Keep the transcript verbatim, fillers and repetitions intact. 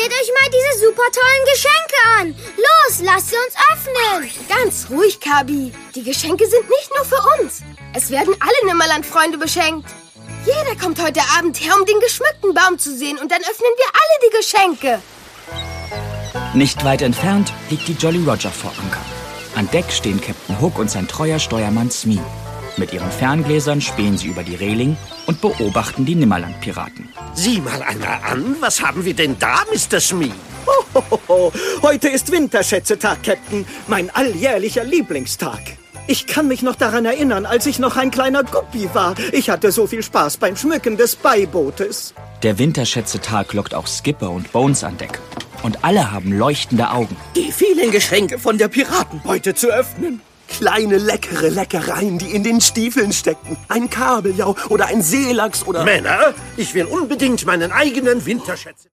Seht euch mal diese super tollen Geschenke an. Los, lasst sie uns öffnen. Ganz ruhig, Kabi. Die Geschenke sind nicht nur für uns. Es werden alle Nimmerland-Freunde beschenkt. Jeder kommt heute Abend her, um den geschmückten Baum zu sehen. Und dann öffnen wir alle die Geschenke. Nicht weit entfernt liegt die Jolly Roger vor Anker. An Deck stehen Captain Hook und sein treuer Steuermann Smee. Mit ihren Ferngläsern spähen sie über die Reling und beobachten die Nimmerland-Piraten. Sieh mal einer an, was haben wir denn da, Mister Smee? Hohoho. Heute ist Winterschätzetag, Captain. Mein alljährlicher Lieblingstag. Ich kann mich noch daran erinnern, als ich noch ein kleiner Guppi war. Ich hatte so viel Spaß beim Schmücken des Beibootes. Der Winterschätzetag lockt auch Skipper und Bones an Deck. Und alle haben leuchtende Augen. Die vielen Geschenke von der Piratenbeute zu öffnen. Kleine, leckere Leckereien, die in den Stiefeln stecken. Ein Kabeljau oder ein Seelachs oder... Männer, ich will unbedingt meinen eigenen Winterschätze...